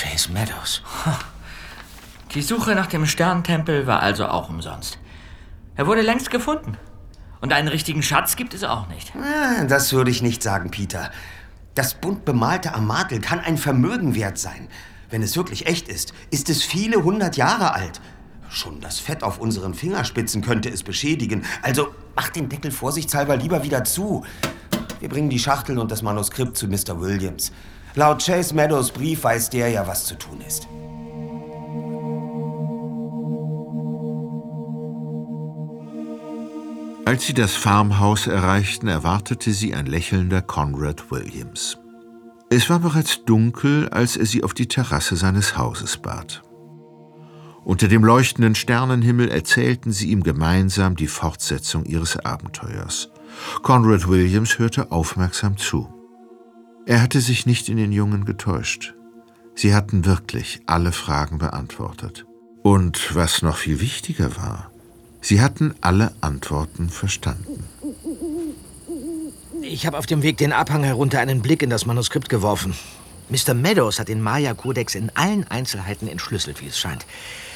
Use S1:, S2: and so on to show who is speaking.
S1: Chase Meadows.
S2: Die Suche nach dem Sternentempel war also auch umsonst. Er wurde längst gefunden. Und einen richtigen Schatz gibt es auch nicht.
S1: Das würde ich nicht sagen, Peter. Das bunt bemalte Amatl kann ein Vermögen wert sein. Wenn es wirklich echt ist, ist es viele 100 Jahre alt. Schon das Fett auf unseren Fingerspitzen könnte es beschädigen. Also mach den Deckel vorsichtshalber lieber wieder zu. Wir bringen die Schachtel und das Manuskript zu Mr. Williams. Laut Chase Meadows Brief weiß der ja, was zu tun ist.
S3: Als sie das Farmhaus erreichten, erwartete sie ein lächelnder Conrad Williams. Es war bereits dunkel, als er sie auf die Terrasse seines Hauses bat. Unter dem leuchtenden Sternenhimmel erzählten sie ihm gemeinsam die Fortsetzung ihres Abenteuers. Conrad Williams hörte aufmerksam zu. Er hatte sich nicht in den Jungen getäuscht. Sie hatten wirklich alle Fragen beantwortet. Und was noch viel wichtiger war, sie hatten alle Antworten verstanden.
S4: Ich habe auf dem Weg den Abhang herunter einen Blick in das Manuskript geworfen. Mr. Meadows hat den Maya-Kodex in allen Einzelheiten entschlüsselt, wie es scheint.